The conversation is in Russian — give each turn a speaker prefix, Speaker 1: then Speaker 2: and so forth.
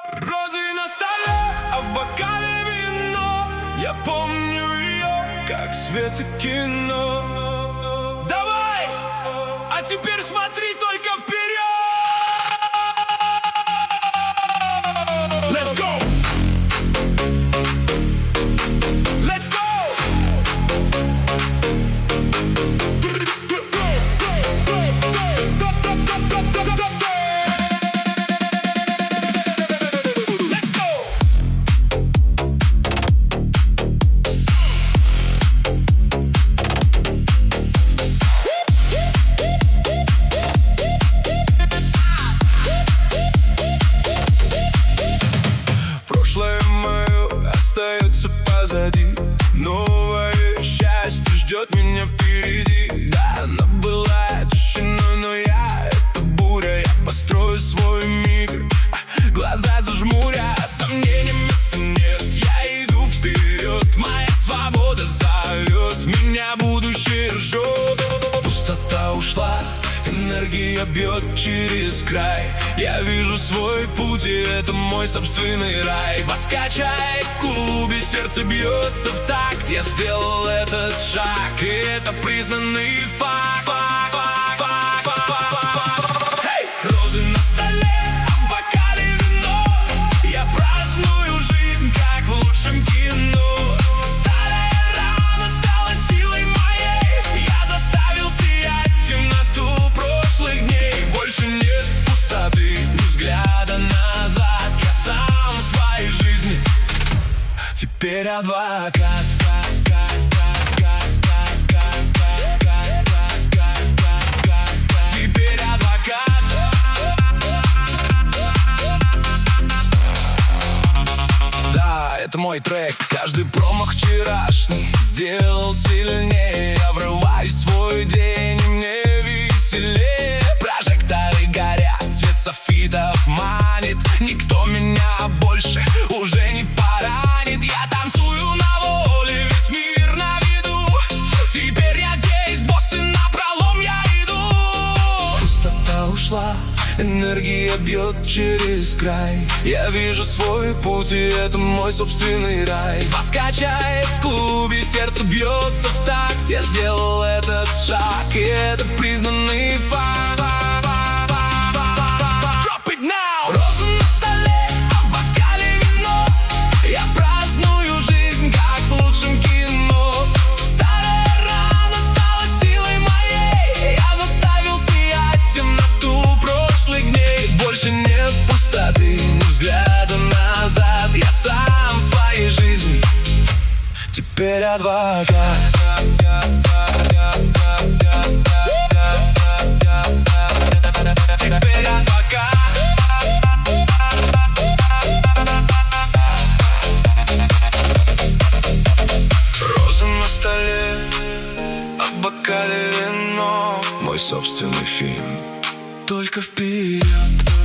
Speaker 1: Розы на столе, а в бокале вино. Я помню ее, как свет и кино. Давай, а теперь смотри только вперед. Let's go! Let's go! Прошлое мое остается позади. Новое счастье ждет меня впереди. Да, она была тишиной, но это буря. Я построю свой мир, глаза зажмуря. Сомнений места нет, я иду вперед. Моя свобода зовет, меня будущее ждет. Пустота ушла, энергия бьет через край. Я вижу свой путь, и это мой собственный рай. Вас качает в клубе, сердце бьется в такт. Я сделал этот шаг, и это признанный факт. Hey! Розы на столе, а в бокале вино. Я праздную жизнь, как в лучшем кино. Старая рана стала силой моей. Я заставил сиять темноту прошлых дней. Больше нет пустоты, ни взгляда назад. Я сам в своей жизни теперь адвокат. Теперь адвокат. Да, это мой трек. Каждый промах вчерашний сделал сильнее. Я врываюсь в свой день, и мне веселее. Прожекторы горят, цвет софитов манит. Никто меня больше уже не поранит. Я танцую на воле, весь мир на виду. Теперь я здесь, босс, и напролом я иду. Пустота ушла, энергия бьет через край. Я вижу свой путь, и это мой собственный рай. Вас качает в клубе, сердце бьется в такт. Я сделал этот шаг, и это признанный факт. Drop it now! Розы на столе, а в бокале вино. Я праздную жизнь, как в лучшем кино. Старая рана стала силой моей. Я заставил сиять темноту прошлых дней. Больше нет пустоты, ни взгляда назад. Я сам в своей жизни теперь адвокат. Теперь адвокат. Розы на столе, а в бокале вино. Мой собственный фильм, только вперед.